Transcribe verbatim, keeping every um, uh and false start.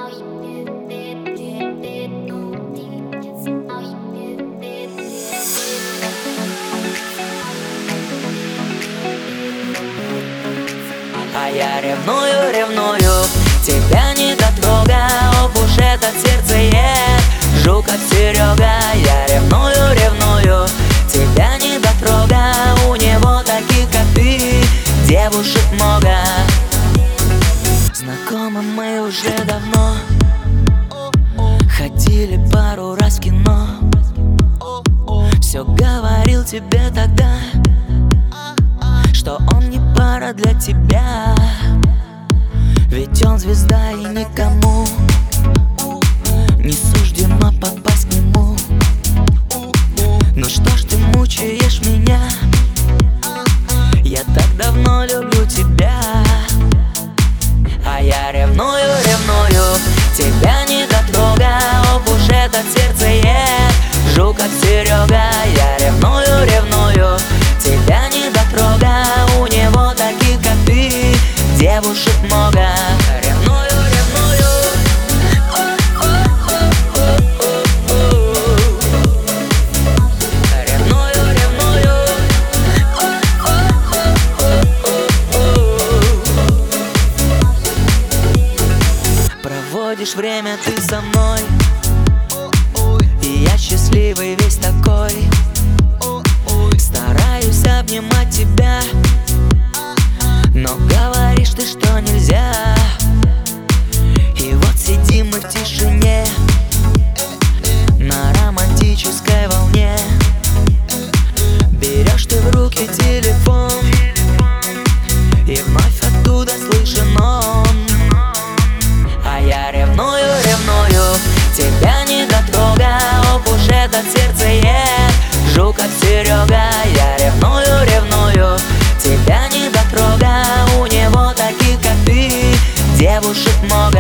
А я ревную, ревную, тебя не дотрога. Ох уж это сердцеед, Жуков Серега. Я ревную, ревную, тебя не дотрога. У него таких, как ты, девушек много. Знакомы мы уже давно, ходили пару раз в кино. Все говорил тебе тогда, что он не пара для тебя, ведь он звезда и никому не суждено попасть к нему. Ну что ж ты мучаешь меня, я так давно люблю тебя. А я ревную, ревную, тебя не дотрога. Ох уж этот сердцеед, Жуков Серега. Я ревную, ревную, тебя не дотрога. У него таких, как ты, девушек много. Ревную, ревную, ревную, ревную. Проводишь время ты со мной, и я счастливый весь такой. Стараюсь обнимать тебя, но говоришь ты, что нельзя. И вот сидим мы в тишине на романтической волне. Берешь ты в руки телефон, и вновь оттуда слышен он. А я ревную, ревную, тебя не дотрога. Ох уж этот сердцеед, Жуков Серега. Я ревную, ревную, тебя не дотрога. У него таких, как ты, девушек много.